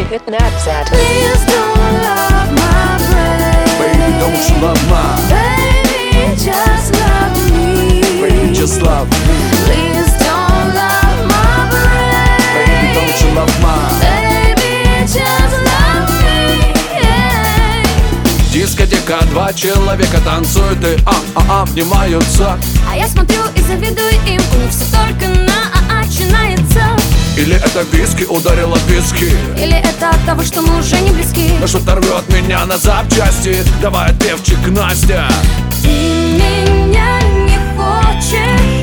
hit the nuts at. Please don't love my brain. Baby, don't you love mine? Baby, just love me. Baby, just love me. Please don't love my brain. Baby, don't you love mine? Baby, just love me. Yeah. Дискотека, два человека танцуют и обнимаются. А я смотрю и завидую им, у них все только на начинается. Или это виски ударила виски, Или это от того, что мы уже не близки. но что-то рвет меня на запчасти. Давай, певчик, Настя. Ты меня не хочешь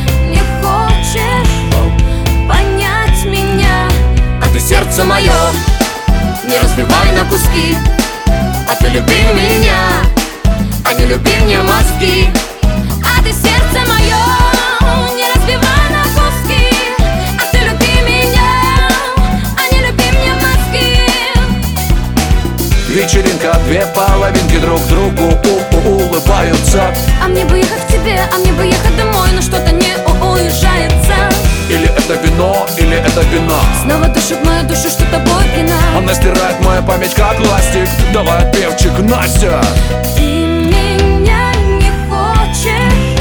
понять меня. А ты сердце мое Не разбивай на куски. а ты люби меня, А не люби мне мозги. А ты сердце мое не разбивай на куски. А ты люби меня, а не люби мне мозги. Вечеринка, две половинки друг другу улыбаются. А мне бы ехать к тебе, а мне бы ехать домой, но что-то не уезжается. Или это вино, или это вино. Снова душит мою душу, что тобой пьяна. Она стирает мою память как ластик. Давай, певчик, Настя. Ты меня не хочешь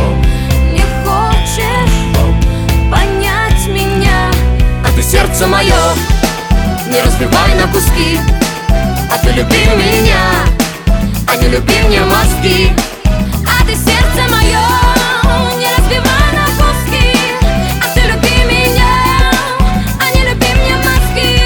понять меня. А ты сердце мое Не разбивай на куски. а ты люби меня, А не люби мне мозги. А ты сердце мое не разбивай на куски. А ты люби меня, а не люби мне мозги.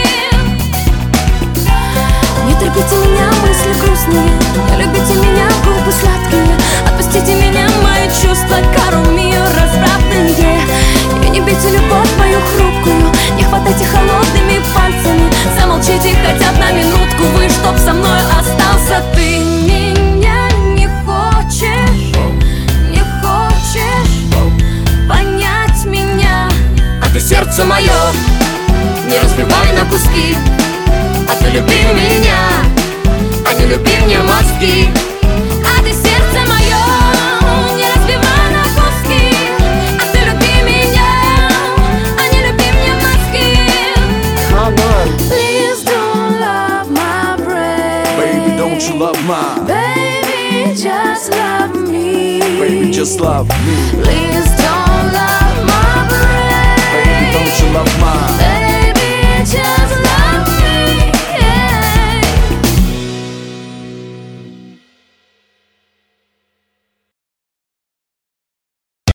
Не терпите меня, мысли грустные. Не любите меня, губы сладкие. Отпустите меня, мои чувства кару мир развратные. И не бейте любовь мою хрупкую. Не хватайте холодными пальцами. Замолчите хотя бы на минутку. Вы чтоб со мной остался. Ты меня не хочешь понять меня. а ты сердце мое Не разбивай на куски. а ты люби меня, А не люби мне мозги. А ты сердце мое не разбивай на куски. А ты люби меня, а не люби мне мозги. Come on. Please don't love my brain. Baby, don't you love mine? Baby, just love me. Baby, just love me. Please